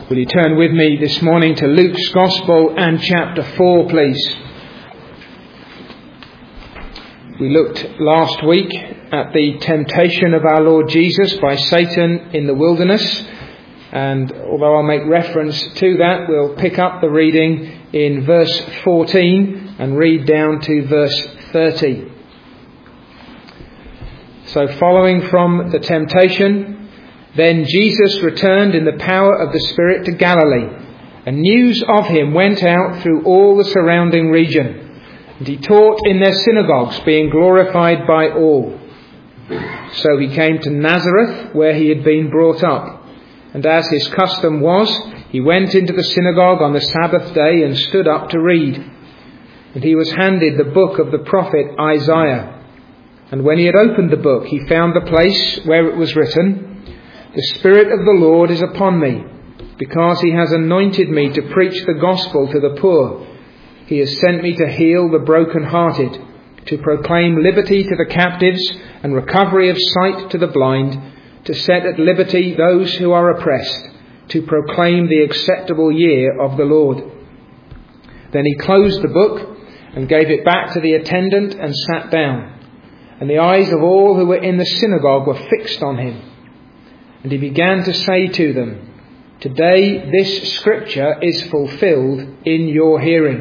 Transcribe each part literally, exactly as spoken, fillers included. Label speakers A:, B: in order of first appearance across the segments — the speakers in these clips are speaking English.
A: Will you turn with me this morning to Luke's Gospel and chapter four, please? We looked last week at the temptation of our Lord Jesus by Satan in the wilderness, and although I'll make reference to that, we'll pick up the reading in verse fourteen and read down to verse thirty. So following from the temptation, then Jesus returned in the power of the Spirit to Galilee, and news of him went out through all the surrounding region. And he taught in their synagogues, being glorified by all. So he came to Nazareth, where he had been brought up. And as his custom was, he went into the synagogue on the Sabbath day and stood up to read. And he was handed the book of the prophet Isaiah. And when he had opened the book, he found the place where it was written, "The Spirit of the Lord is upon me, because he has anointed me to preach the gospel to the poor. He has sent me to heal the brokenhearted, to proclaim liberty to the captives and recovery of sight to the blind, to set at liberty those who are oppressed, to proclaim the acceptable year of the Lord." Then he closed the book and gave it back to the attendant and sat down. And the eyes of all who were in the synagogue were fixed on him. And he began to say to them, "Today this scripture is fulfilled in your hearing."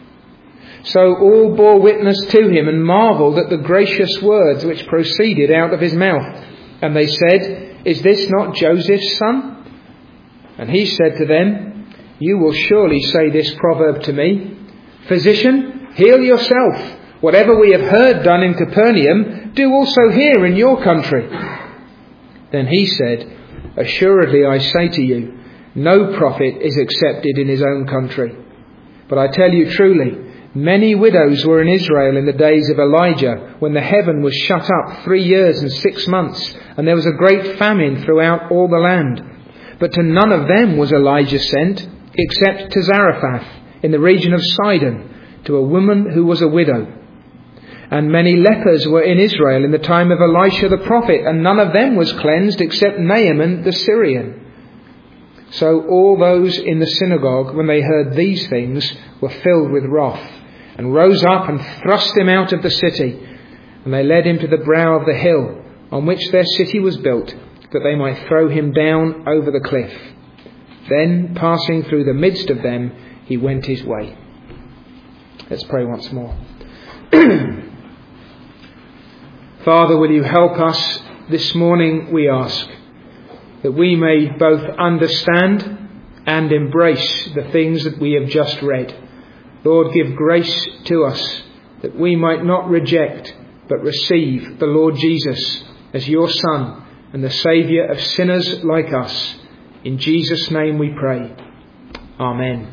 A: So all bore witness to him and marvelled at the gracious words which proceeded out of his mouth. And they said, "Is this not Joseph's son?" And he said to them, "You will surely say this proverb to me, 'Physician, heal yourself. Whatever we have heard done in Capernaum, do also here in your country.' Then he said, 'Assuredly I say to you, no prophet is accepted in his own country. But I tell you truly, many widows were in Israel in the days of Elijah, when the heaven was shut up three years and six months, and there was a great famine throughout all the land. But to none of them was Elijah sent, except to Zarephath in the region of Sidon, to a woman who was a widow. And many lepers were in Israel in the time of Elisha the prophet, and none of them was cleansed except Naaman the Syrian.' So all those in the synagogue, when they heard these things, were filled with wrath, and rose up and thrust him out of the city. And they led him to the brow of the hill on which their city was built, that they might throw him down over the cliff. Then, passing through the midst of them, he went his way." Let's pray once more. Father, will you help us this morning, we ask, that we may both understand and embrace the things that we have just read. Lord, give grace to us that we might not reject but receive the Lord Jesus as your Son and the Saviour of sinners like us. In Jesus' name we pray. Amen.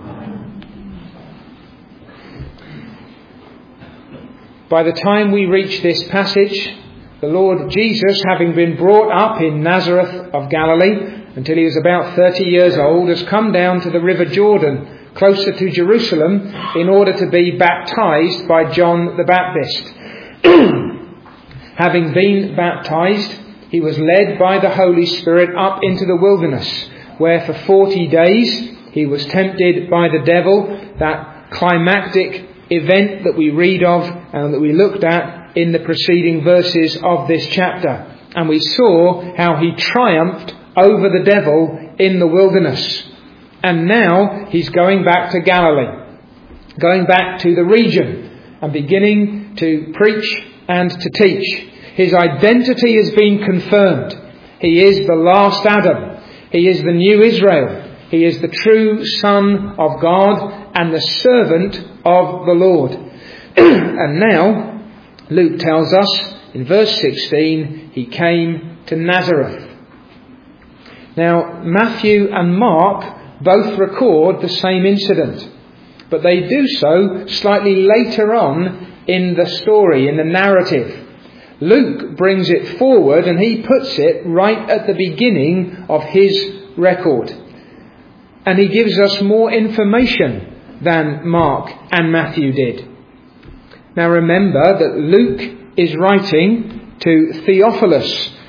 A: By the time we reach this passage, the Lord Jesus, having been brought up in Nazareth of Galilee until he was about thirty years old, has come down to the River Jordan, closer to Jerusalem, in order to be baptized by John the Baptist. Having been baptized, he was led by the Holy Spirit up into the wilderness, where for forty days he was tempted by the devil, that climactic event that we read of and that we looked at in the preceding verses of this chapter. And we saw how he triumphed over the devil in the wilderness. And now he's going back to Galilee, going back to the region and beginning to preach and to teach. His identity has been confirmed. He is the last Adam. He is the new Israel. He is the true Son of God and the servant of the Lord. And now, Luke tells us in verse sixteen, he came to Nazareth. Now, Matthew and Mark both record the same incident, but they do so slightly later on in the story, in the narrative. Luke brings it forward and he puts it right at the beginning of his record. And he gives us more information than Mark and Matthew did. Now remember that Luke is writing to Theophilus,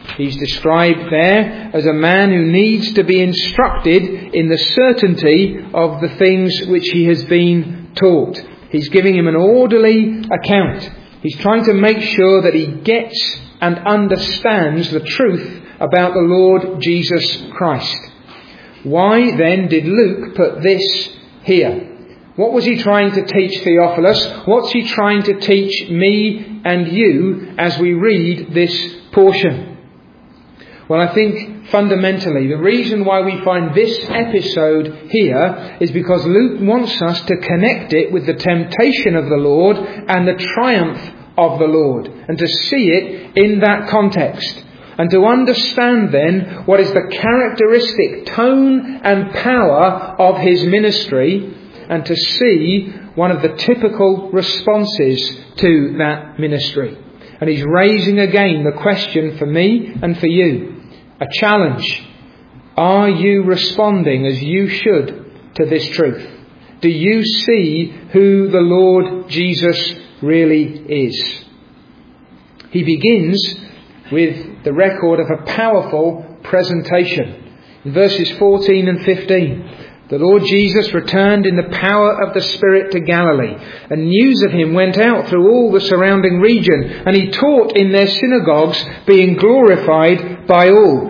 A: He's described there as a man who needs to be instructed in the certainty of the things which he has been taught. He's giving him an orderly account. He's trying to make sure that he gets and understands the truth about the Lord Jesus Christ. Why then did Luke put this here? What was he trying to teach Theophilus? What's he trying to teach me and you as we read this portion? Well, I think fundamentally the reason why we find this episode here is because Luke wants us to connect it with the temptation of the Lord and the triumph of the Lord, and to see it in that context, and to understand then what is the characteristic tone and power of his ministry, and to see one of the typical responses to that ministry. And he's raising again the question for me and for you. A challenge. Are you responding as you should to this truth? Do you see who the Lord Jesus really is? He begins with the record of a powerful presentation. In verses fourteen and fifteen. The Lord Jesus returned in the power of the Spirit to Galilee, and news of him went out through all the surrounding region, and he taught in their synagogues, being glorified by all.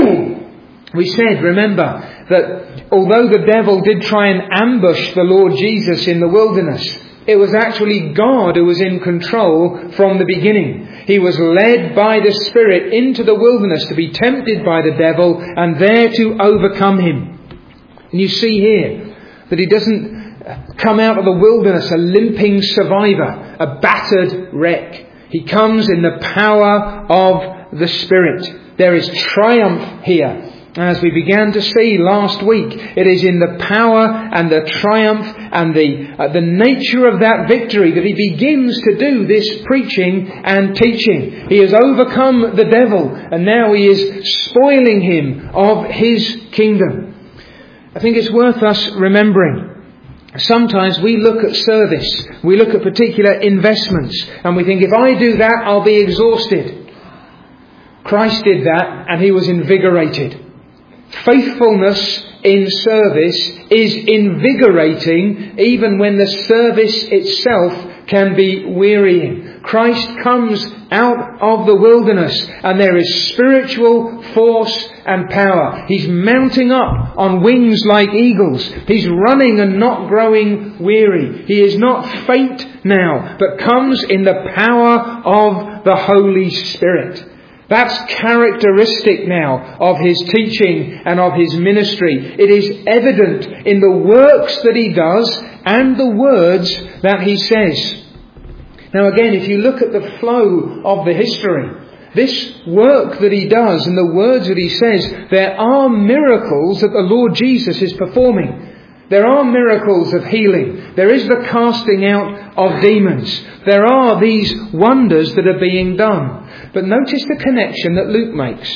A: We said, remember, that although the devil did try and ambush the Lord Jesus in the wilderness, it was actually God who was in control from the beginning. He was led by the Spirit into the wilderness to be tempted by the devil and there to overcome him. And you see here that he doesn't come out of the wilderness a limping survivor, a battered wreck. He comes in the power of the Spirit. There is triumph here. As we began to see last week, it is in the power and the triumph and the uh, the nature of that victory that he begins to do this preaching and teaching. He has overcome the devil, and now he is spoiling him of his kingdom. I think it's worth us remembering. Sometimes we look at service, we look at particular investments, and we think, if I do that, I'll be exhausted. Christ did that, and he was invigorated. Faithfulness in service is invigorating, even when the service itself can be wearying. Christ comes out of the wilderness, and there is spiritual force and power. He's mounting up on wings like eagles. He's running and not growing weary. He is not faint now, but comes in the power of the Holy Spirit. That's characteristic now of his teaching and of his ministry. It is evident in the works that he does and the words that he says. Now again, if you look at the flow of the history, this work that he does and the words that he says, there are miracles that the Lord Jesus is performing. There are miracles of healing. There is the casting out of demons. There are these wonders that are being done. But notice the connection that Luke makes.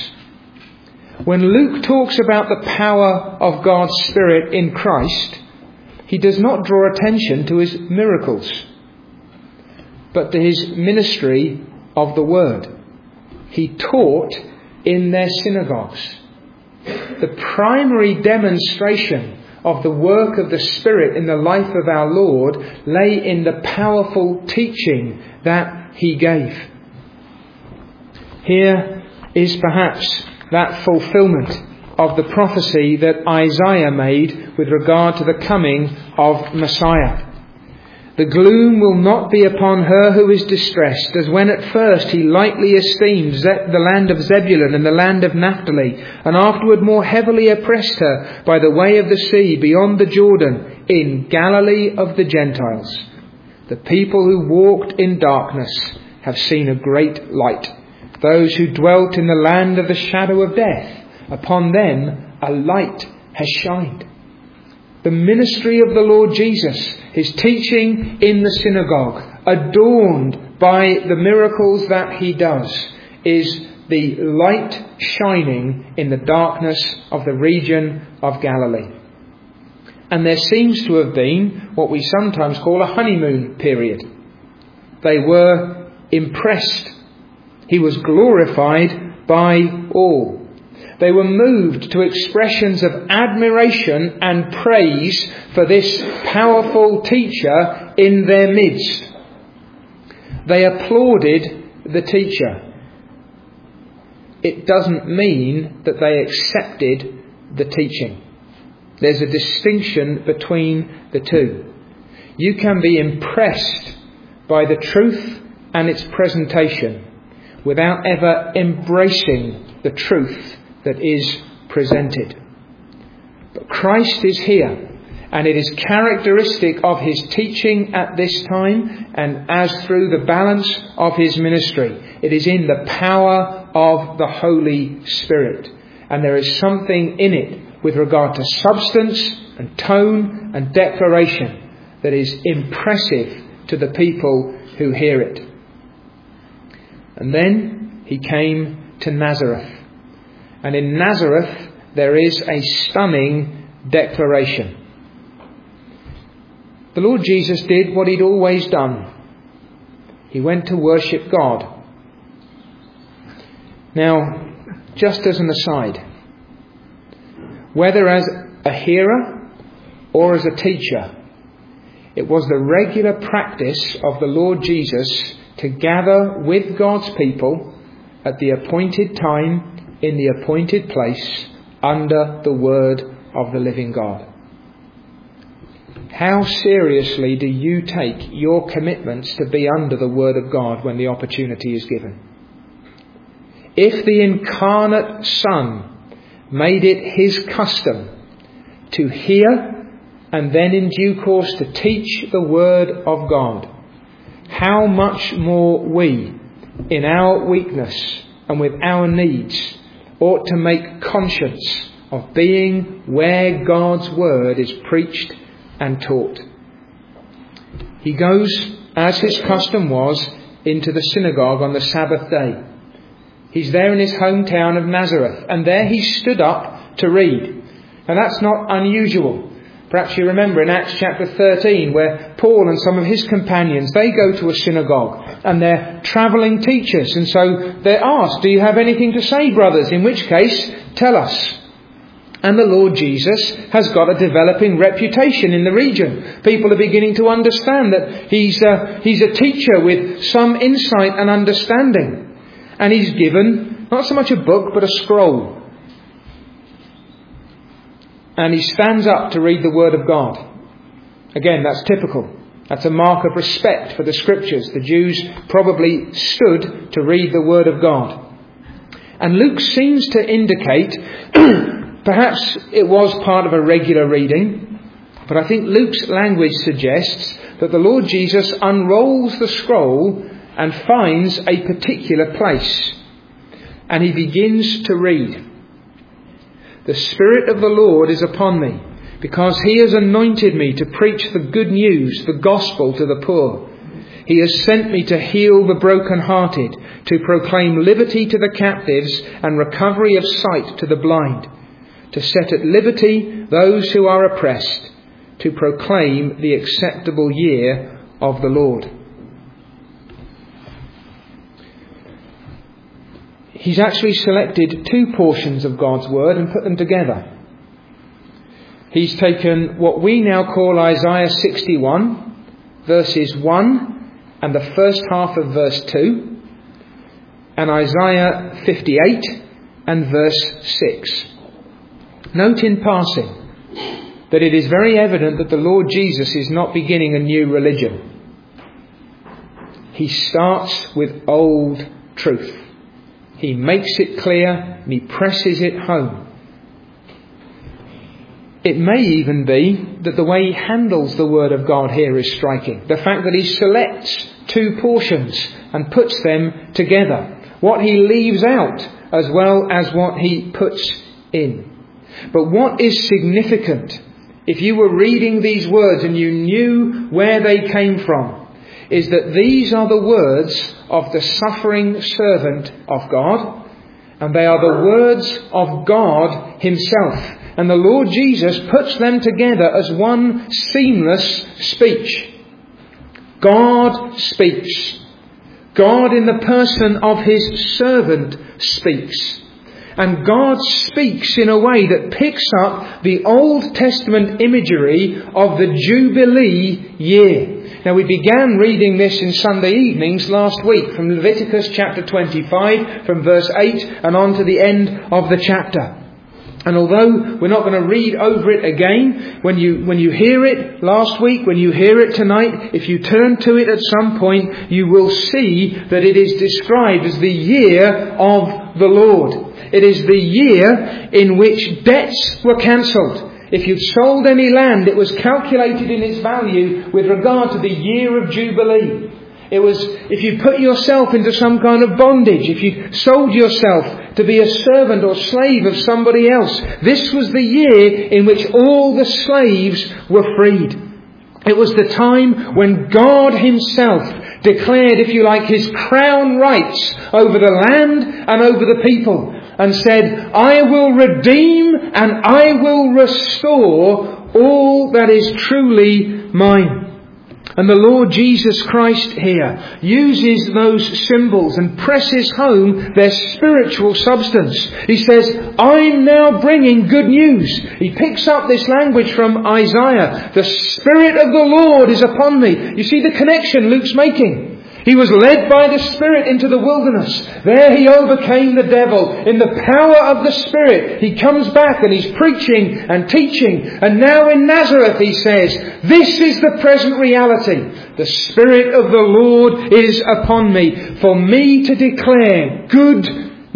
A: When Luke talks about the power of God's Spirit in Christ, he does not draw attention to his miracles, but to his ministry of the Word. He taught in their synagogues. The primary demonstration of the work of the Spirit in the life of our Lord lay in the powerful teaching that he gave. Here is perhaps that fulfillment of the prophecy that Isaiah made with regard to the coming of Messiah. The gloom will not be upon her who is distressed, as when at first he lightly esteemed the land of Zebulun and the land of Naphtali, and afterward more heavily oppressed her by the way of the sea beyond the Jordan, in Galilee of the Gentiles. The people who walked in darkness have seen a great light. Those who dwelt in the land of the shadow of death, upon them a light has shined. The ministry of the Lord Jesus, his teaching in the synagogue, adorned by the miracles that he does, is the light shining in the darkness of the region of Galilee. And there seems to have been what we sometimes call a honeymoon period. They were impressed. He was glorified by all. They were moved to expressions of admiration and praise for this powerful teacher in their midst. They applauded the teacher. It doesn't mean that they accepted the teaching. There's a distinction between the two. You can be impressed by the truth and its presentation without ever embracing the truth that is presented. But Christ is here, and it is characteristic of his teaching at this time, and as through the balance of his ministry, it is in the power of the Holy Spirit. And there is something in it with regard to substance and tone and declaration that is impressive to the people who hear it. And then he came to Nazareth. And in Nazareth there is a stunning declaration. The Lord Jesus did what he'd always done. He went to worship God. Now, just as an aside, whether as a hearer or as a teacher, it was the regular practice of the Lord Jesus to gather with God's people at the appointed time, in the appointed place, under the word of the living God. How seriously do you take your commitments to be under the word of God when the opportunity is given? If the incarnate Son made it his custom to hear and then in due course to teach the word of God, how much more we, in our weakness and with our needs, ought to make conscience of being where God's word is preached and taught. He goes, as his custom was, into the synagogue on the Sabbath day. He's there in his hometown of Nazareth, and there he stood up to read. And that's not unusual. Perhaps you remember in Acts chapter thirteen, where Paul and some of his companions, they go to a synagogue and they're travelling teachers. And so they're asked, do you have anything to say, brothers? In which case, tell us. And the Lord Jesus has got a developing reputation in the region. People are beginning to understand that he's a, he's a teacher with some insight and understanding. And he's given not so much a book, but a scroll. And he stands up to read the Word of God. Again, that's typical. That's a mark of respect for the Scriptures. The Jews probably stood to read the Word of God. And Luke seems to indicate, perhaps it was part of a regular reading, but I think Luke's language suggests that the Lord Jesus unrolls the scroll and finds a particular place. And he begins to read. The Spirit of the Lord is upon me, because he has anointed me to preach the good news, the gospel to the poor. He has sent me to heal the brokenhearted, to proclaim liberty to the captives and recovery of sight to the blind, to set at liberty those who are oppressed, to proclaim the acceptable year of the Lord. He's actually selected two portions of God's Word and put them together. He's taken what we now call Isaiah sixty-one, verses one and the first half of verse two, and Isaiah fifty-eight and verse six. Note in passing that it is very evident that the Lord Jesus is not beginning a new religion. He starts with old truth. He makes it clear and he presses it home. It may even be that the way he handles the Word of God here is striking. The fact that he selects two portions and puts them together. What he leaves out as well as what he puts in. But what is significant, if you were reading these words and you knew where they came from, is that these are the words of the suffering servant of God, and they are the words of God himself. And the Lord Jesus puts them together as one seamless speech. God speaks. God in the person of his servant speaks. And God speaks in a way that picks up the Old Testament imagery of the Jubilee year. Now, we began reading this in Sunday evenings last week from Leviticus chapter twenty-five, from verse eight and on to the end of the chapter. And although we're not going to read over it again, when you when you hear it last week, when you hear it tonight, if you turn to it at some point, you will see that it is described as the year of the Lord. It is the year in which debts were cancelled. If you'd sold any land, it was calculated in its value with regard to the year of Jubilee. It was, if you put yourself into some kind of bondage, if you sold yourself to be a servant or slave of somebody else, this was the year in which all the slaves were freed. It was the time when God himself declared, if you like, his crown rights over the land and over the people, and said, I will redeem and I will restore all that is truly mine. And the Lord Jesus Christ here uses those symbols and presses home their spiritual substance. He says, I'm now bringing good news. He picks up this language from Isaiah. The Spirit of the Lord is upon me. You see the connection Luke's making. He was led by the Spirit into the wilderness. There he overcame the devil. In the power of the Spirit, he comes back and he's preaching and teaching. And now in Nazareth, he says, this is the present reality. The Spirit of the Lord is upon me, for me to declare good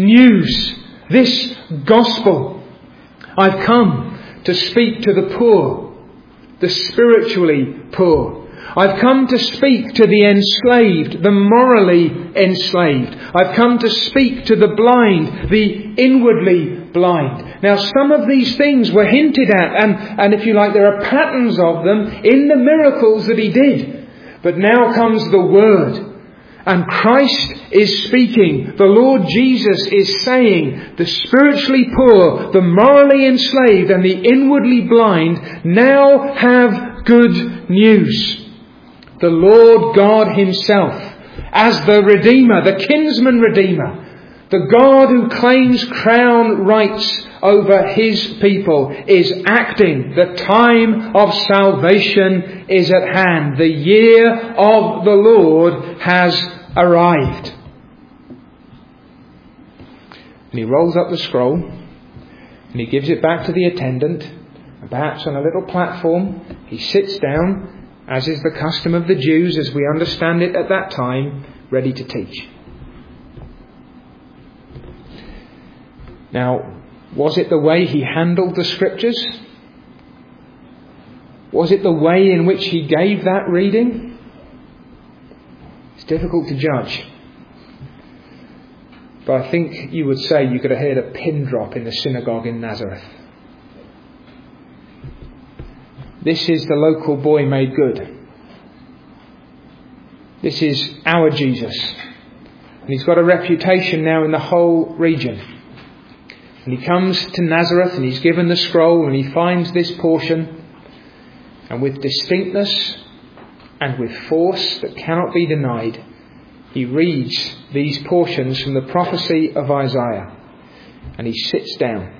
A: news, this gospel. I've come to speak to the poor, the spiritually poor. I've come to speak to the enslaved, the morally enslaved. I've come to speak to the blind, the inwardly blind. Now, some of these things were hinted at, and, and if you like, there are patterns of them in the miracles that he did. But now comes the Word. And Christ is speaking. The Lord Jesus is saying, the spiritually poor, the morally enslaved, and the inwardly blind now have good news. The Lord God himself, as the Redeemer, the kinsman Redeemer, the God who claims crown rights over his people, is acting. The time of salvation is at hand. The year of the Lord has arrived. And he rolls up the scroll and he gives it back to the attendant. And perhaps on a little platform, he sits down, as is the custom of the Jews, as we understand it at that time, ready to teach. Now, was it the way he handled the Scriptures? Was it the way in which he gave that reading? It's difficult to judge. But I think you would say you could have heard a pin drop in the synagogue in Nazareth. This is the local boy made good. This is our Jesus. And he's got a reputation now in the whole region. And he comes to Nazareth and he's given the scroll and he finds this portion. And with distinctness and with force that cannot be denied, he reads these portions from the prophecy of Isaiah. And he sits down.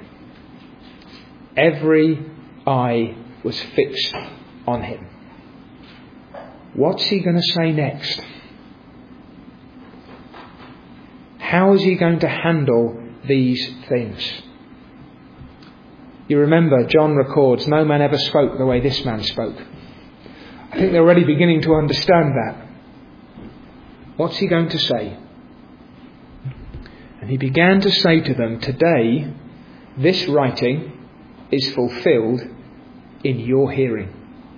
A: Every eye was fixed on him. What's he going to say next? How is he going to handle these things? You remember, John records, no man ever spoke the way this man spoke. I think they're already beginning to understand that. What's he going to say? And he began to say to them, today, this writing is fulfilled in your hearing.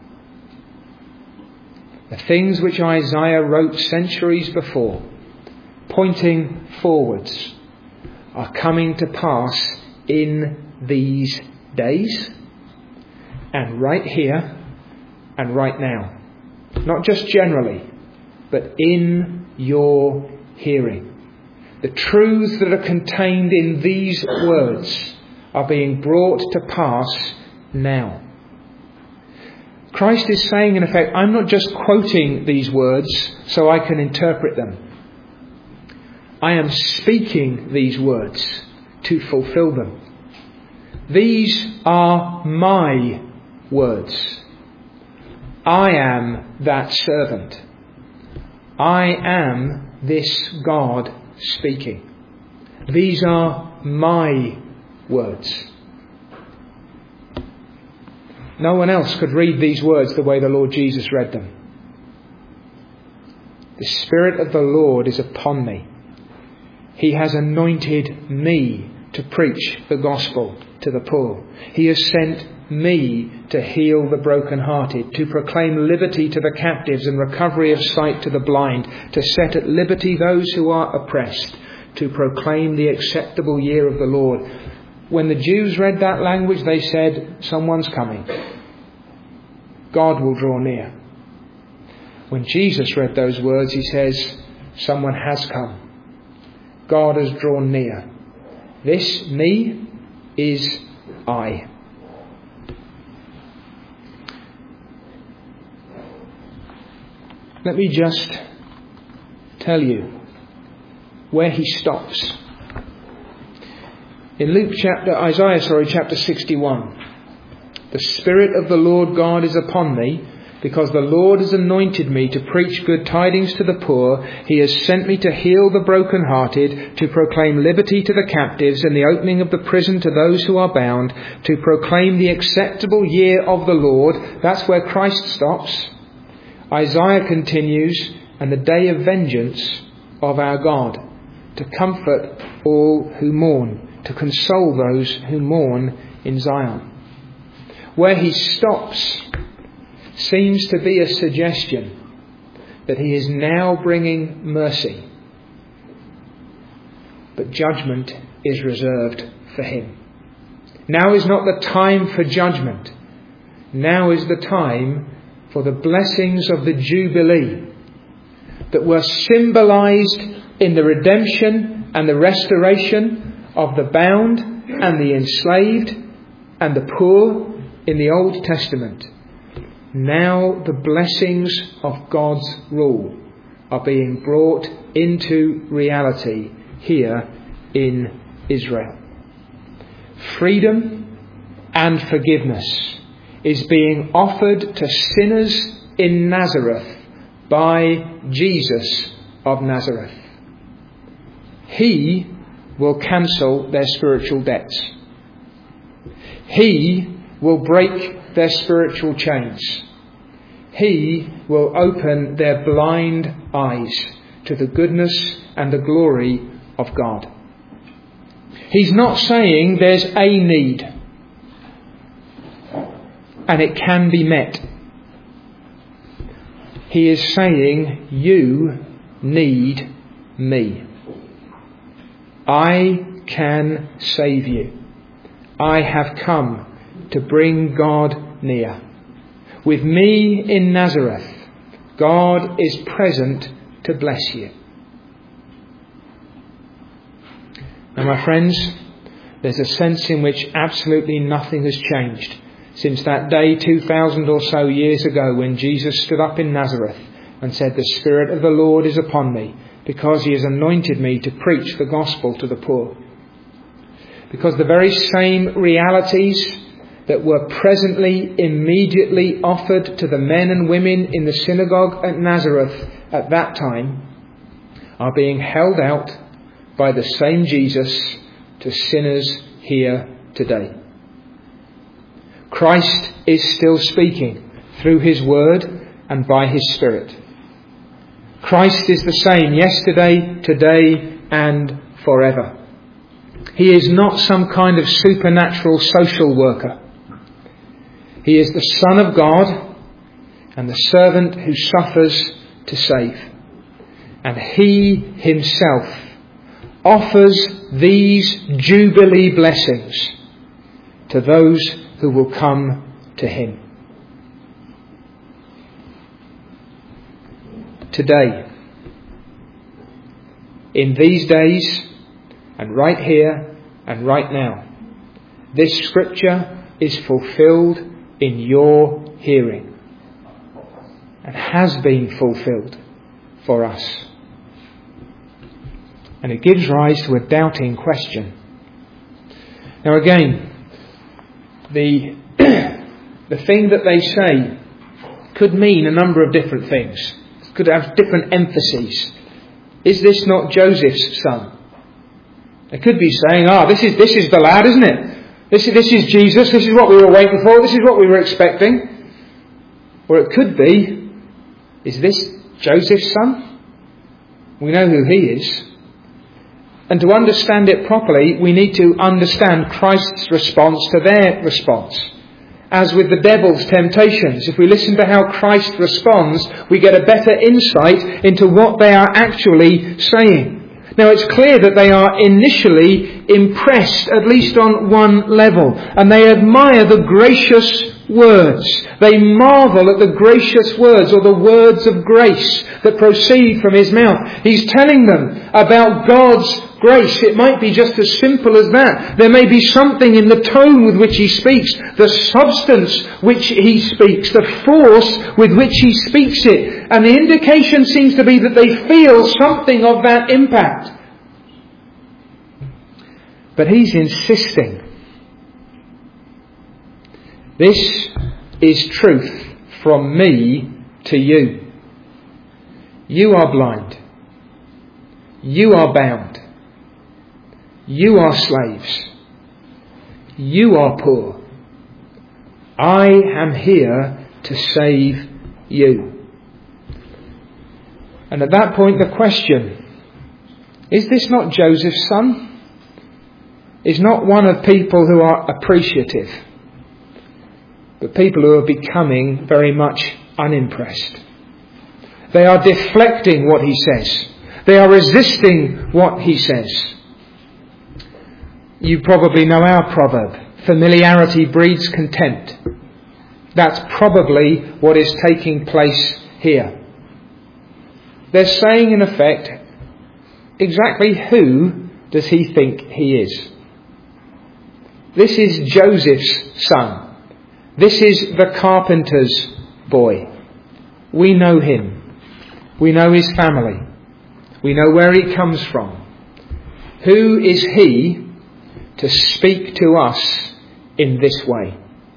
A: The things which Isaiah wrote centuries before, pointing forwards, are coming to pass in these days, and right here and right now. Not just generally, but in your hearing. The truths that are contained in these words are being brought to pass now. Christ is saying, in effect, I'm not just quoting these words so I can interpret them. I am speaking these words to fulfill them. These are my words. I am that servant. I am this God speaking. These are my words. No one else could read these words the way the Lord Jesus read them. The Spirit of the Lord is upon me. He has anointed me to preach the gospel to the poor. He has sent me to heal the brokenhearted, to proclaim liberty to the captives and recovery of sight to the blind, to set at liberty those who are oppressed, to proclaim the acceptable year of the Lord. When the Jews read that language, they said, someone's coming. God will draw near. When Jesus read those words, he says, someone has come. God has drawn near. This me is I. Let me just tell you where he stops. In Luke chapter, Isaiah, sorry, chapter sixty-one. The Spirit of the Lord God is upon me, because the Lord has anointed me to preach good tidings to the poor. He has sent me to heal the brokenhearted, to proclaim liberty to the captives and the opening of the prison to those who are bound, to proclaim the acceptable year of the Lord. That's where Christ stops. Isaiah continues, and the day of vengeance of our God, to comfort all who mourn, to console those who mourn in Zion. Where he stops seems to be a suggestion that he is now bringing mercy, but judgment is reserved for him. Now is not the time for judgment. Now is the time for the blessings of the Jubilee that were symbolized in the redemption and the restoration of the bound and the enslaved and the poor in the Old Testament. Now the blessings of God's rule are being brought into reality here in Israel. Freedom and forgiveness is being offered to sinners in Nazareth by Jesus of Nazareth. He will cancel their spiritual debts. He will break their spiritual chains. He will open their blind eyes to the goodness and the glory of God. He's not saying there's a need and it can be met. He is saying you need me. I can save you. I have come to bring God near. With me in Nazareth, God is present to bless you. Now, my friends, there's a sense in which absolutely nothing has changed since that day two thousand or so years ago when Jesus stood up in Nazareth and said, "The Spirit of the Lord is upon me, because he has anointed me to preach the gospel to the poor." Because the very same realities that were presently, immediately offered to the men and women in the synagogue at Nazareth at that time are being held out by the same Jesus to sinners here today. Christ is still speaking through his word and by his Spirit. Christ is the same yesterday, today and forever. He is not some kind of supernatural social worker. He is the Son of God and the servant who suffers to save. And he himself offers these Jubilee blessings to those who will come to him. Today, in these days, and right here and right now, this scripture is fulfilled in your hearing and has been fulfilled for us. And it gives rise to a doubting question. Now again, the, the thing that they say could mean a number of different things. It could have different emphases. Is this not Joseph's son? They could be saying, ah, this is this is the lad, isn't it? This is, this is Jesus, this is what we were waiting for, this is what we were expecting. Or it could be, is this Joseph's son? We know who he is. And to understand it properly, we need to understand Christ's response to their response. As with the devil's temptations, if we listen to how Christ responds, we get a better insight into what they are actually saying. Now it's clear that they are initially impressed, at least on one level, and they admire the gracious words. They marvel at the gracious words, or the words of grace that proceed from his mouth. He's telling them about God's grace. It might be just as simple as that. There may be something in the tone with which he speaks, the substance which he speaks, the force with which he speaks it. And the indication seems to be that they feel something of that impact. But he's insisting. This is truth from me to you. You are blind. You are bound. You are slaves. You are poor. I am here to save you. And at that point the question, is this not Joseph's son? Is not one of people who are appreciative, but people who are becoming very much unimpressed. They are deflecting what he says. They are resisting what he says. You probably know our proverb, familiarity breeds contempt. That's probably what is taking place here. They're saying in effect, exactly who does he think he is? This is Joseph's son. This is the carpenter's boy. We know him. We know his family. We know where he comes from. Who is he to speak to us in this way?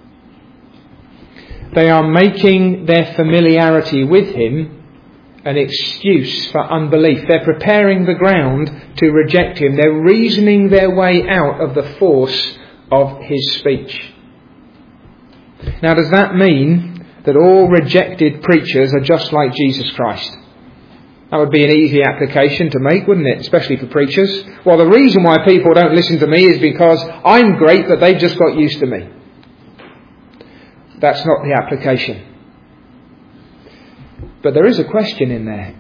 A: They are making their familiarity with him an excuse for unbelief. They're preparing the ground to reject him. They're reasoning their way out of the force of his speech. Now, does that mean that all rejected preachers are just like Jesus Christ? That would be an easy application to make, wouldn't it? Especially for preachers. Well, the reason why people don't listen to me is because I'm great, but they've just got used to me. That's not the application. But there is a question in there.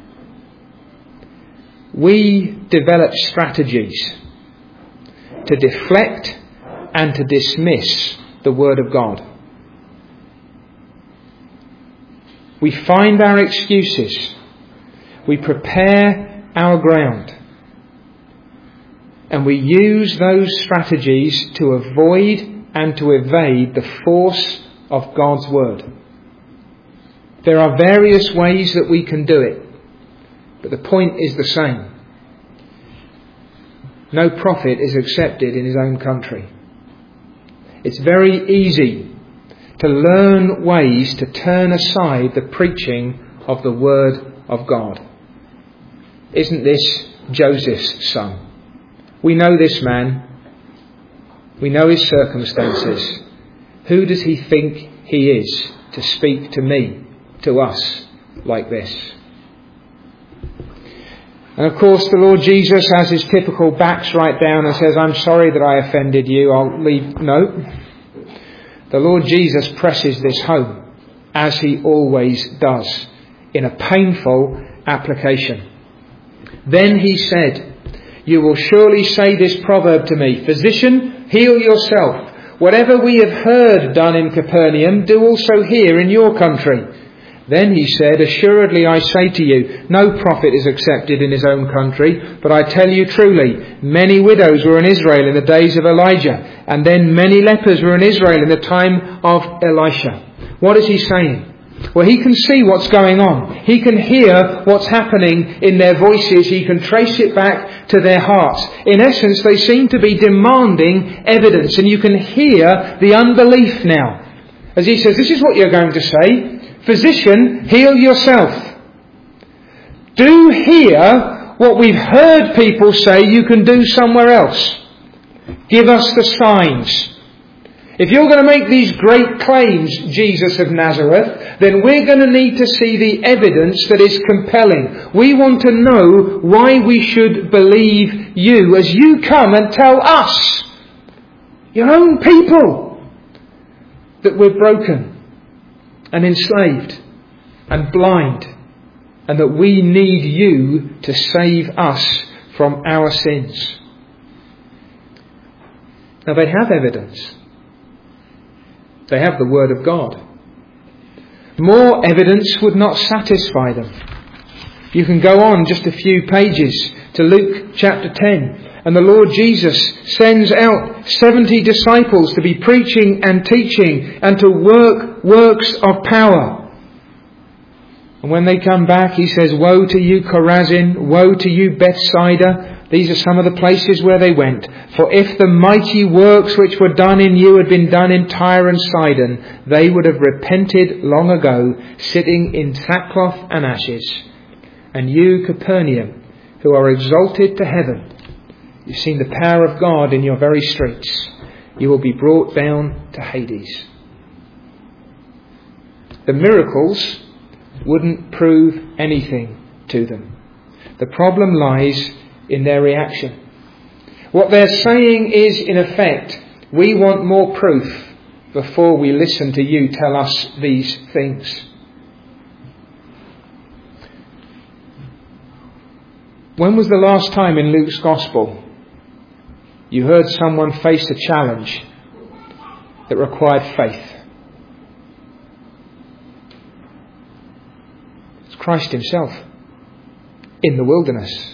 A: We develop strategies to deflect and to dismiss the Word of God. We find our excuses. We prepare our ground. And we use those strategies to avoid and to evade the force of God's Word. There are various ways that we can do it, but the point is the same. No prophet is accepted in his own country. It's very easy to learn ways to turn aside the preaching of the Word of God. Isn't this Joseph's son? We know this man. We know his circumstances. Who does he think he is to speak to me, to us, like this? And of course the Lord Jesus, as his typical, backs right down and says, I'm sorry that I offended you. I'll leave. No. The Lord Jesus presses this home, as he always does, in a painful application. Then he said, you will surely say this proverb to me, Physician, heal yourself. Whatever we have heard done in Capernaum, do also here in your country. Then he said, Assuredly I say to you, no prophet is accepted in his own country, but I tell you truly, many widows were in Israel in the days of Elijah, and then many lepers were in Israel in the time of Elisha. What is he saying? Well, he can see what's going on. He can hear what's happening in their voices. He can trace it back to their hearts. In essence, they seem to be demanding evidence. And you can hear the unbelief now. As he says, this is what you're going to say. Physician, heal yourself. Do here what we've heard people say you can do somewhere else. Give us the signs. If you're going to make these great claims, Jesus of Nazareth, then we're going to need to see the evidence that is compelling. We want to know why we should believe you as you come and tell us, your own people, that we're broken and enslaved and blind and that we need you to save us from our sins. Now they have evidence. They have the Word of God. More evidence would not satisfy them. You can go on just a few pages to Luke chapter ten. And the Lord Jesus sends out seventy disciples to be preaching and teaching and to work works of power. And when they come back, he says, woe to you, Chorazin, woe to you, Bethsaida. These are some of the places where they went. For if the mighty works which were done in you had been done in Tyre and Sidon, they would have repented long ago, sitting in sackcloth and ashes. And you, Capernaum, who are exalted to heaven, you've seen the power of God in your very streets. You will be brought down to Hades. The miracles wouldn't prove anything to them. The problem lies in their reaction. What they're saying is, in effect, we want more proof before we listen to you tell us these things. When was the last time in Luke's Gospel you heard someone face a challenge that required faith? It's Christ himself in the wilderness.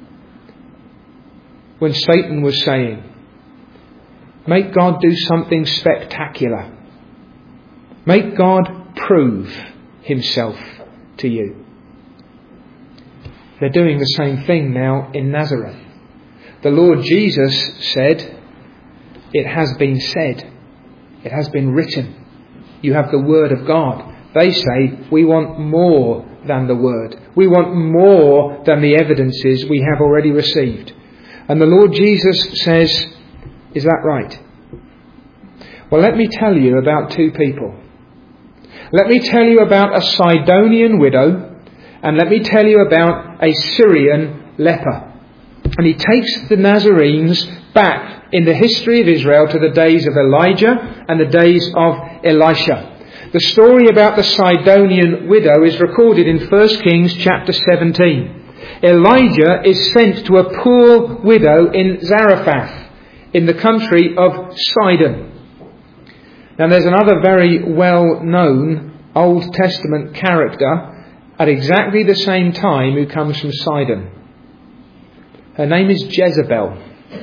A: When Satan was saying, make God do something spectacular. Make God prove himself to you. They're doing the same thing now in Nazareth. The Lord Jesus said, it has been said. It has been written. You have the Word of God. They say, we want more than the Word. We want more than the evidences we have already received. And the Lord Jesus says, is that right? Well, let me tell you about two people. Let me tell you about a Sidonian widow, and let me tell you about a Syrian leper. And he takes the Nazarenes back in the history of Israel to the days of Elijah and the days of Elisha. The story about the Sidonian widow is recorded in First Kings chapter seventeen. Elijah is sent to a poor widow in Zarephath, in the country of Sidon. Now there's another very well-known Old Testament character at exactly the same time who comes from Sidon. Her name is Jezebel.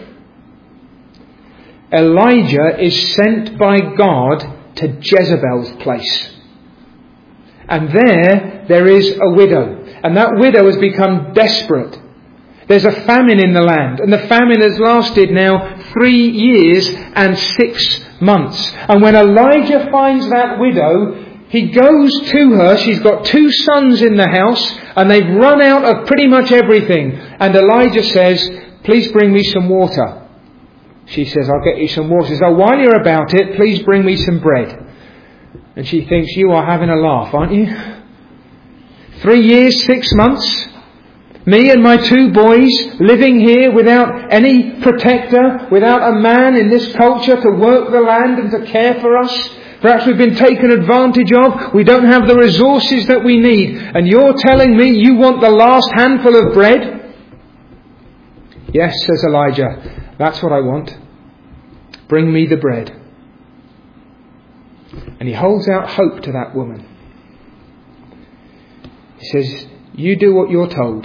A: Elijah is sent by God to Jezebel's place. And there, there is a widow. And that widow has become desperate. There's a famine in the land. And the famine has lasted now three years and six months. And when Elijah finds that widow, he goes to her. She's got two sons in the house. And they've run out of pretty much everything. And Elijah says, please bring me some water. She says, I'll get you some water. He says, oh, while you're about it, please bring me some bread. And she thinks, you are having a laugh, aren't you? Three years, six months, me and my two boys living here without any protector, without a man in this culture to work the land and to care for us. Perhaps we've been taken advantage of. We don't have the resources that we need. And you're telling me you want the last handful of bread? Yes, says Elijah, that's what I want. Bring me the bread. And he holds out hope to that woman. He says, you do what you're told,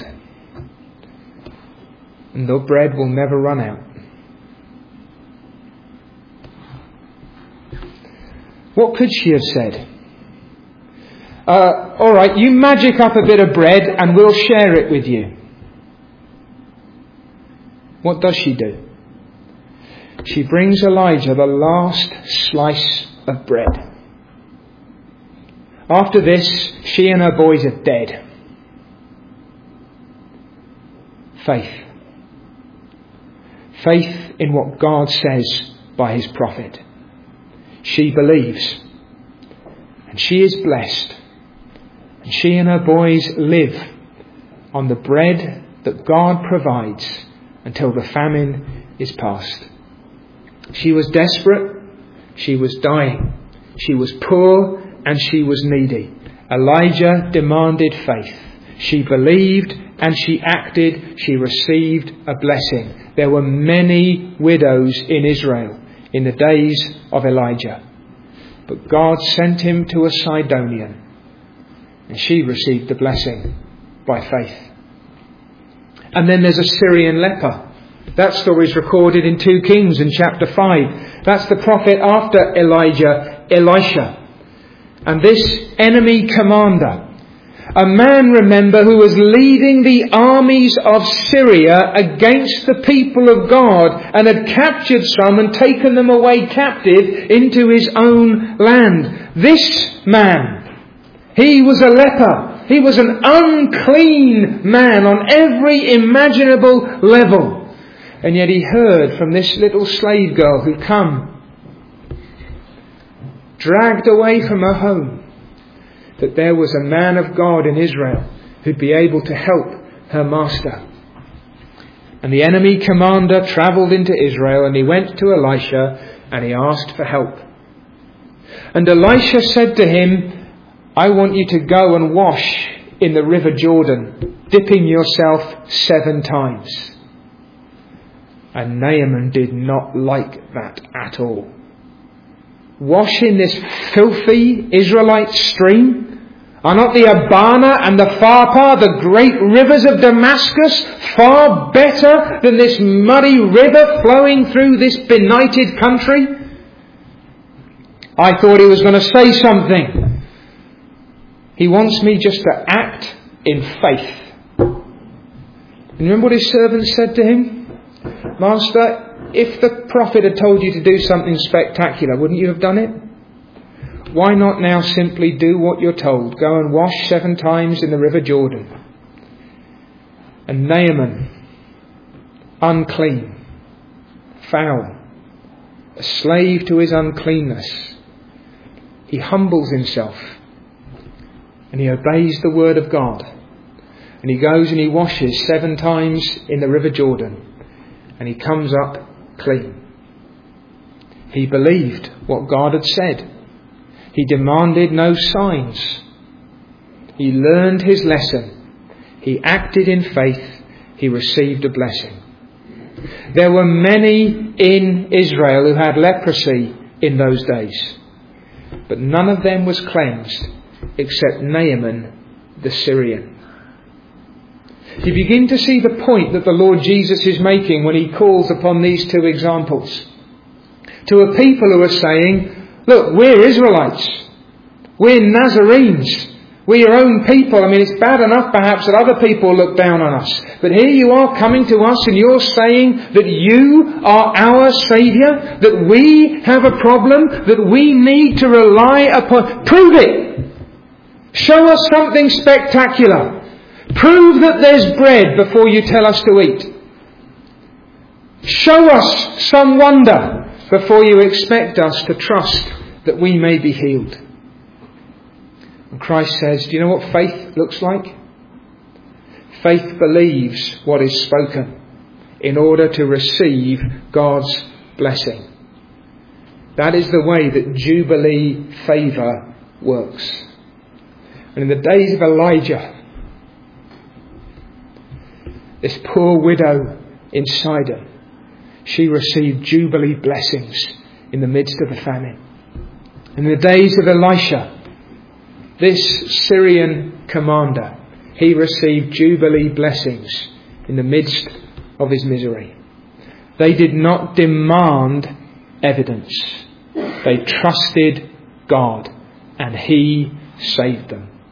A: and the bread will never run out. What could she have said? uh, all right, you magic up a bit of bread and we'll share it with you. What does she do? She brings Elijah the last slice of bread. After this, she and her boys are dead. Faith. Faith in what God says by his prophet. She believes. And she is blessed. And she and her boys live on the bread that God provides until the famine is past. She was desperate. She was dying. She was poor and she was needy. Elijah demanded faith. She believed and she acted. She received a blessing. There were many widows in Israel in the days of Elijah. But God sent him to a Sidonian. And she received the blessing by faith. And then there's a Syrian leper. That story is recorded in Second Kings in chapter five. That's the prophet after Elijah, Elisha. And this enemy commander, a man, remember, who was leading the armies of Syria against the people of God and had captured some and taken them away captive into his own land. This man, he was a leper. He was an unclean man on every imaginable level. And yet he heard from this little slave girl who'd come, dragged away from her home, that there was a man of God in Israel who'd be able to help her master. And the enemy commander travelled into Israel and he went to Elisha and he asked for help. And Elisha said to him, I want you to go and wash in the river Jordan, dipping yourself seven times. And Naaman did not like that at all. Wash in this filthy Israelite stream? Are not the Abana and the Pharpar, the great rivers of Damascus, far better than this muddy river flowing through this benighted country? I thought he was going to say something. He wants me just to act in faith. And remember what his servant said to him? Master, if the prophet had told you to do something spectacular, wouldn't you have done it? Why not now simply do what you're told? Go and wash seven times in the river Jordan. And Naaman, unclean, foul, a slave to his uncleanness, he humbles himself and he obeys the word of God. And he goes and he washes seven times in the river Jordan. And he comes up clean. He believed what God had said. He demanded no signs. He learned his lesson. He acted in faith. He received a blessing. There were many in Israel who had leprosy in those days. But none of them was cleansed except Naaman the Syrian. You begin to see the point that the Lord Jesus is making when he calls upon these two examples. To a people who are saying, look, we're Israelites. We're Nazarenes. We're your own people. I mean, it's bad enough perhaps that other people look down on us. But here you are coming to us and you're saying that you are our Saviour, that we have a problem, that we need to rely upon. Prove it. Show us something spectacular. Prove that there's bread before you tell us to eat. Show us some wonder before you expect us to trust that we may be healed. And Christ says, do you know what faith looks like? Faith believes what is spoken in order to receive God's blessing. That is the way that Jubilee favour works. And in the days of Elijah, this poor widow in Sidon, she received Jubilee blessings in the midst of the famine. In the days of Elisha, this Syrian commander, he received Jubilee blessings in the midst of his misery. They did not demand evidence. They trusted God and he saved them.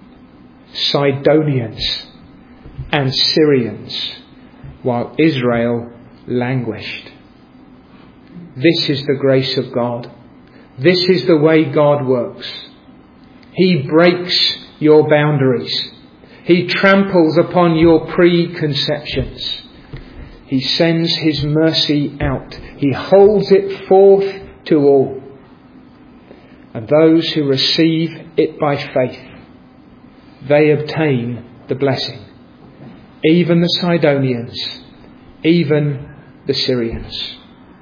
A: Sidonians and Syrians, while Israel languished. This is the grace of God. This is the way God works. He breaks your boundaries. He tramples upon your preconceptions. He sends His mercy out. He holds it forth to all. And those who receive it by faith, they obtain the blessing. Even the Sidonians, even the Syrians.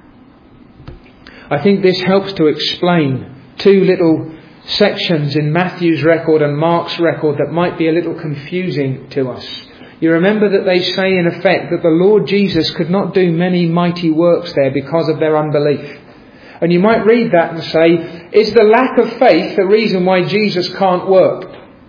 A: I think this helps to explain two little sections in Matthew's record and Mark's record that might be a little confusing to us. You remember that they say in effect that the Lord Jesus could not do many mighty works there because of their unbelief. And you might read that and say, is the lack of faith the reason why Jesus can't work?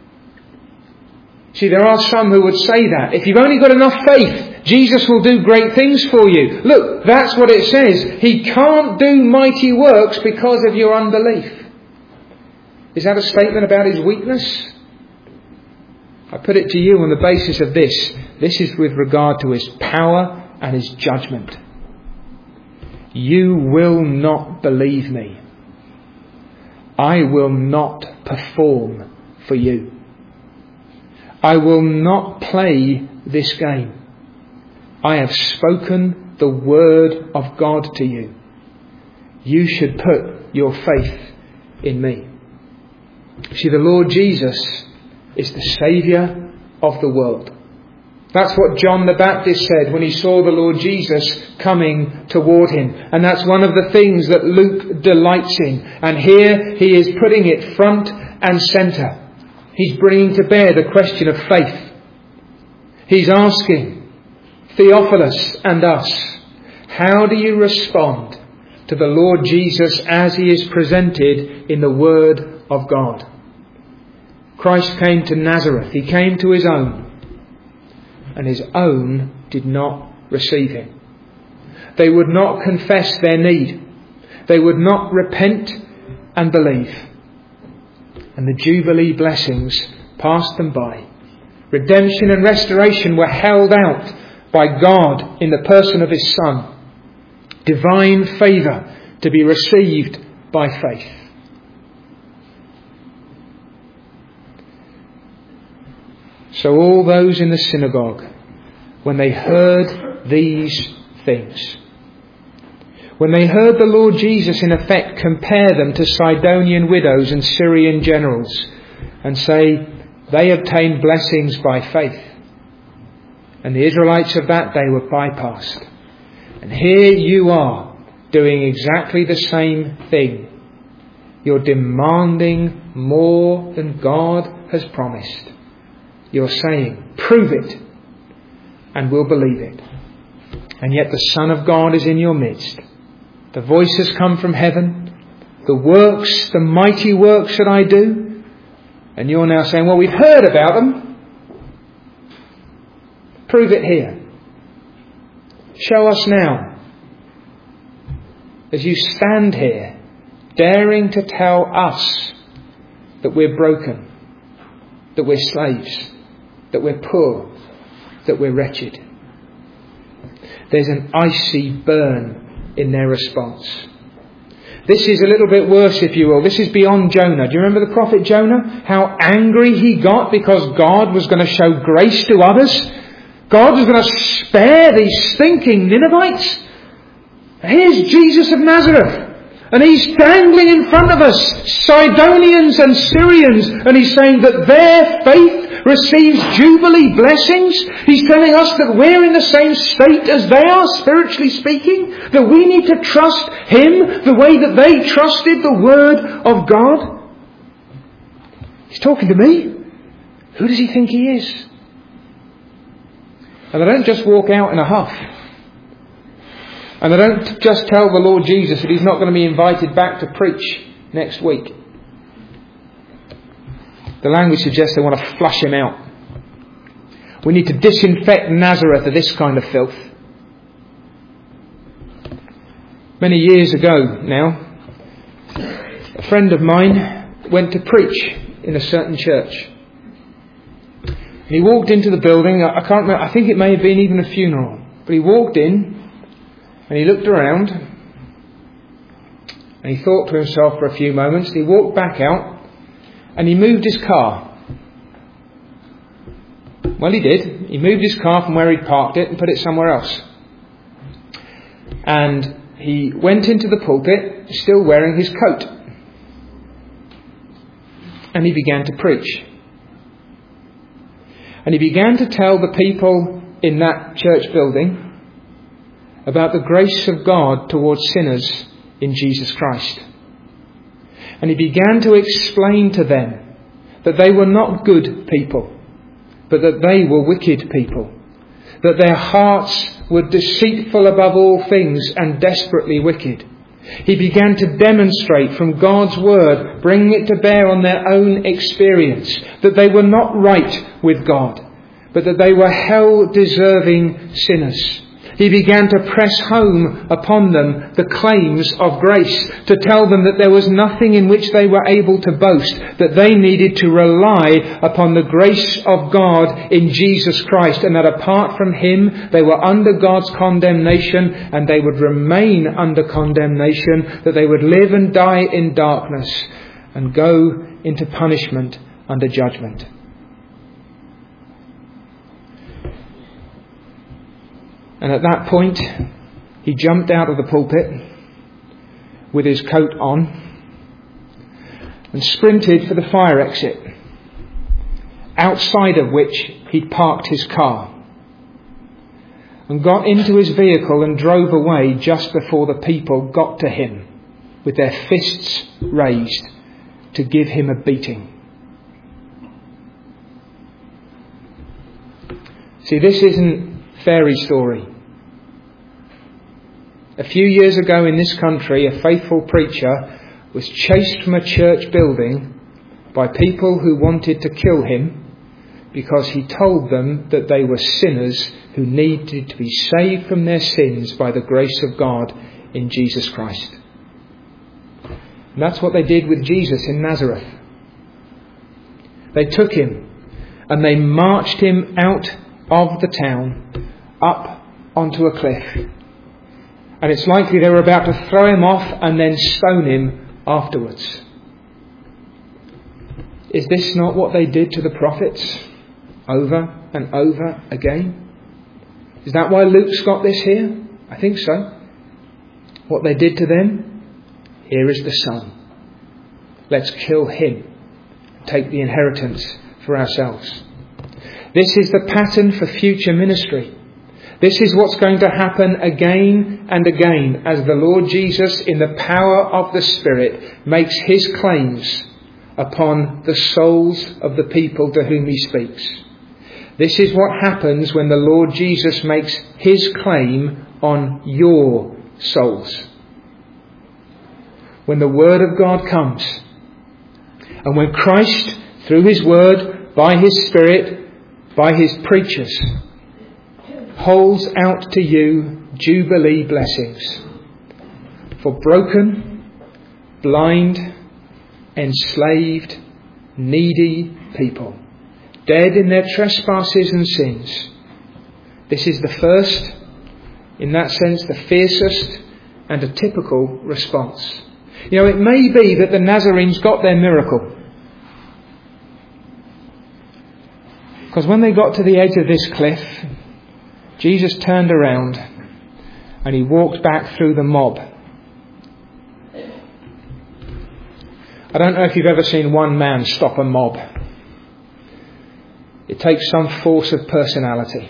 A: See, there are some who would say that. If you've only got enough faith, Jesus will do great things for you. Look, that's what it says. He can't do mighty works because of your unbelief. Is that a statement about His weakness? I put it to you on the basis of this. This is with regard to His power and His judgment. You will not believe me. I will not perform for you. I will not play this game. I have spoken the word of God to you. You should put your faith in me. See, the Lord Jesus is the Saviour of the world. That's what John the Baptist said when he saw the Lord Jesus coming toward him. And that's one of the things that Luke delights in. And here he is putting it front and centre. He's bringing to bear the question of faith. He's asking Theophilus and us, how do you respond to the Lord Jesus as He is presented in the Word of God? Christ came to Nazareth. He came to His own. And His own did not receive Him. They would not confess their need. They would not repent and believe. And the Jubilee blessings passed them by. Redemption and restoration were held out by God in the person of His Son. Divine favour to be received by faith. So all those in the synagogue, when they heard these things, when they heard the Lord Jesus in effect compare them to Sidonian widows and Syrian generals and say they obtained blessings by faith, and the Israelites of that day were bypassed. And here you are doing exactly the same thing. You're demanding more than God has promised. You're saying, prove it, and we'll believe it. And yet the Son of God is in your midst. The voices come from heaven. The works, the mighty works that I do. And you're now saying, well, we've heard about them. Prove it here. Show us now. As you stand here, daring to tell us that we're broken, that we're slaves, that we're poor, that we're wretched. There's an icy burn in their response. This is a little bit worse, if you will. This is beyond Jonah. Do you remember the prophet Jonah? How angry he got because God was going to show grace to others. God was going to spare these stinking Ninevites. Here's Jesus of Nazareth. And He's dangling in front of us Sidonians and Syrians. And He's saying that their faith receives Jubilee blessings. He's telling us that we're in the same state as they are, spiritually speaking. That we need to trust Him the way that they trusted the Word of God. He's talking to me. Who does He think He is? And I don't just walk out in a huff. And I don't just tell the Lord Jesus that He's not going to be invited back to preach next week. The language suggests they want to flush Him out. We need to disinfect Nazareth of this kind of filth. Many years ago now, a friend of mine went to preach in a certain church. And he walked into the building. I can't remember, I think it may have been even a funeral. But he walked in and he looked around and he thought to himself for a few moments. He walked back out and he moved his car. Well, he did. He moved his car from where he'd parked it and put it somewhere else. And he went into the pulpit, still wearing his coat. And he began to preach. And he began to tell the people in that church building about the grace of God towards sinners in Jesus Christ. And he began to explain to them that they were not good people, but that they were wicked people, that their hearts were deceitful above all things and desperately wicked. He began to demonstrate from God's word, bringing it to bear on their own experience, that they were not right with God, but that they were hell-deserving sinners. He began to press home upon them the claims of grace, to tell them that there was nothing in which they were able to boast, that they needed to rely upon the grace of God in Jesus Christ, and that apart from Him they were under God's condemnation, and they would remain under condemnation, that they would live and die in darkness and go into punishment under judgment. And at that point, he jumped out of the pulpit with his coat on and sprinted for the fire exit, outside of which he'd parked his car, and got into his vehicle and drove away just before the people got to him with their fists raised to give him a beating. See, this isn't fairy story. A few years ago in this country, a faithful preacher was chased from a church building by people who wanted to kill him because he told them that they were sinners who needed to be saved from their sins by the grace of God in Jesus Christ. And that's what they did with Jesus in Nazareth. They took him and they marched him out of the town up onto a cliff. And it's likely they were about to throw him off and then stone him afterwards. Is this not what they did to the prophets over and over again? Is that why Luke's got this here? I think so. What they did to them? Here is the Son. Let's kill him. Take the inheritance for ourselves. This is the pattern for future ministry. This is what's going to happen again and again as the Lord Jesus, in the power of the Spirit, makes his claims upon the souls of the people to whom he speaks. This is what happens when the Lord Jesus makes his claim on your souls. When the Word of God comes, and when Christ, through his Word, by his Spirit, by his preachers, holds out to you Jubilee blessings for broken, blind, enslaved, needy people, dead in their trespasses and sins. This is the first, in that sense, the fiercest and a typical response. You know, it may be that the Nazarenes got their miracle, because when they got to the edge of this cliff, Jesus turned around and he walked back through the mob. I don't know if you've ever seen one man stop a mob. It takes some force of personality.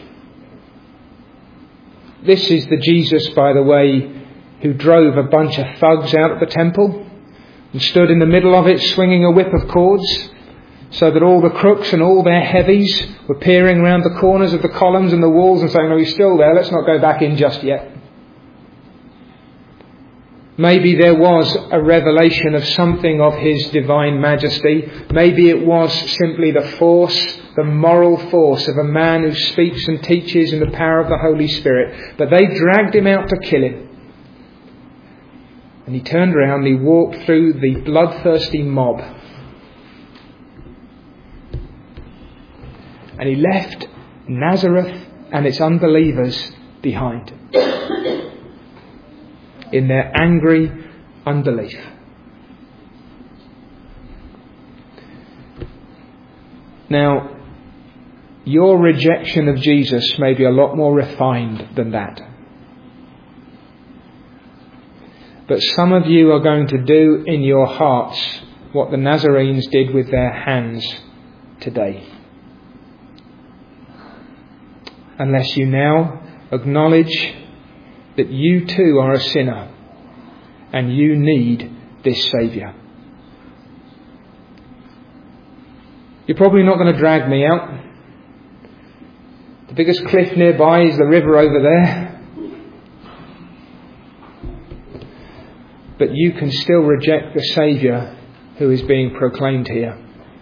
A: This is the Jesus, by the way, who drove a bunch of thugs out of the temple and stood in the middle of it swinging a whip of cords, so that all the crooks and all their heavies were peering round the corners of the columns and the walls and saying, "No, he's still there, let's not go back in just yet." Maybe there was a revelation of something of his divine majesty. Maybe it was simply the force, the moral force of a man who speaks and teaches in the power of the Holy Spirit. But they dragged him out to kill him. And he turned around and he walked through the bloodthirsty mob. And he left Nazareth and its unbelievers behind in their angry unbelief. Now, your rejection of Jesus may be a lot more refined than that. But some of you are going to do in your hearts what the Nazarenes did with their hands today. Unless you now acknowledge that you too are a sinner and you need this Saviour. You're probably not going to drag me out. The biggest cliff nearby is the river over there. But you can still reject the Saviour who is being proclaimed here.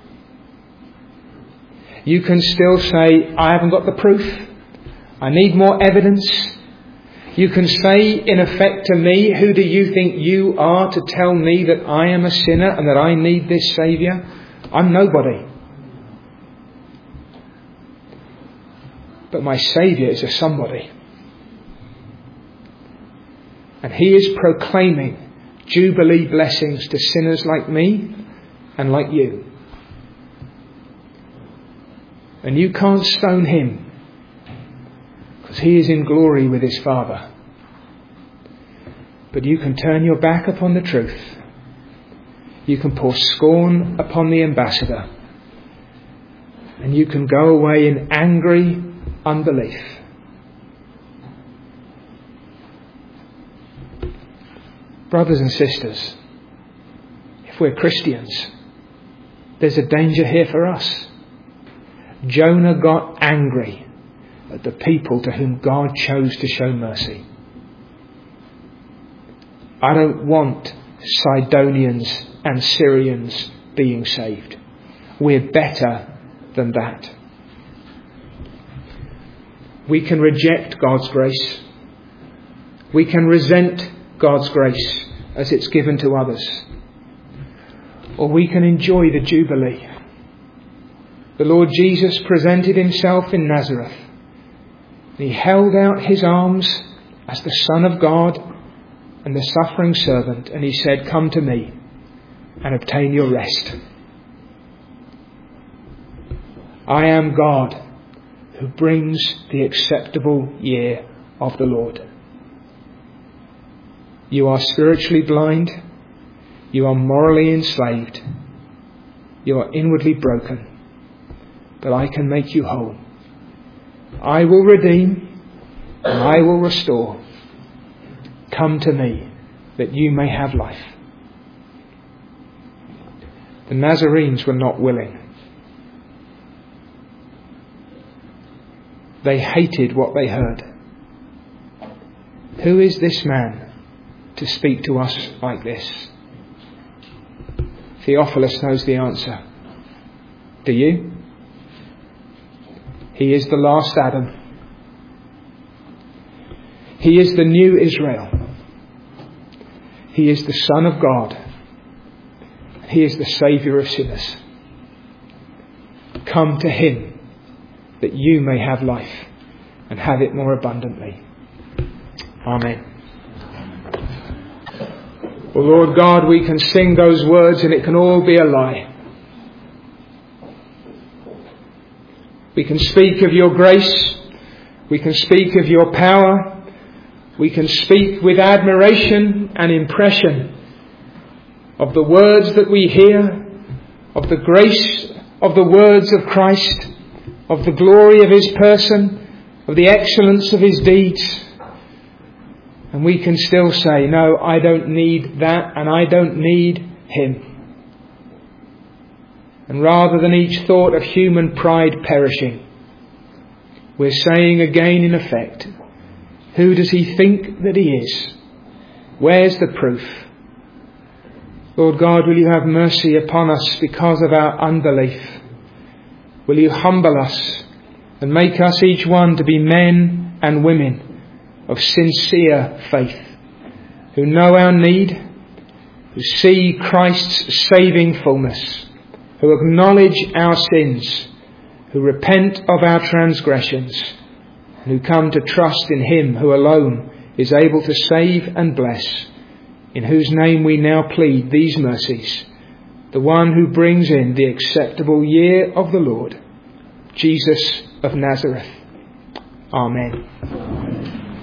A: You can still say, I haven't got the proof. I need more evidence. You can say, in effect, to me, who do you think you are to tell me that I am a sinner and that I need this Saviour? I'm nobody. But my Saviour is a somebody. And He is proclaiming Jubilee blessings to sinners like me and like you. And you can't stone Him, because He is in glory with His Father. But you can turn your back upon the truth. You can pour scorn upon the ambassador. And you can go away in angry unbelief. Brothers and sisters, if we're Christians, there's a danger here for us. Jonah got angry at the people to whom God chose to show mercy. I don't want Sidonians and Syrians being saved. We're better than that. We can reject God's grace. We can resent God's grace as it's given to others. Or we can enjoy the Jubilee. The Lord Jesus presented Himself in Nazareth. He held out His arms as the Son of God and the suffering servant, and He said, come to me and obtain your rest. I am God who brings the acceptable year of the Lord. You are spiritually blind. You are morally enslaved. You are inwardly broken. But I can make you whole. I will redeem and I will restore. Come to me that you may have life. The Nazarenes were not willing. They hated what they heard. Who is this man to speak to us like this? Theophilus knows the answer. Do you? He is the last Adam. He is the new Israel. He is the Son of God. He is the Saviour of sinners. Come to Him that you may have life and have it more abundantly. Amen. Well, Lord God, we can sing those words and it can all be a lie. We can speak of your grace. We can speak of your power. We can speak with admiration and impression of the words that we hear, of the grace of the words of Christ, of the glory of His person, of the excellence of His deeds. And we can still say, no, I don't need that and I don't need Him. And rather than each thought of human pride perishing, we're saying again in effect, who does He think that He is? Where's the proof? Lord God, will you have mercy upon us because of our unbelief? Will you humble us and make us each one to be men and women of sincere faith, who know our need, who see Christ's saving fullness, who acknowledge our sins, who repent of our transgressions, and who come to trust in him who alone is able to save and bless, in whose name we now plead these mercies, the one who brings in the acceptable year of the Lord, Jesus of Nazareth. Amen.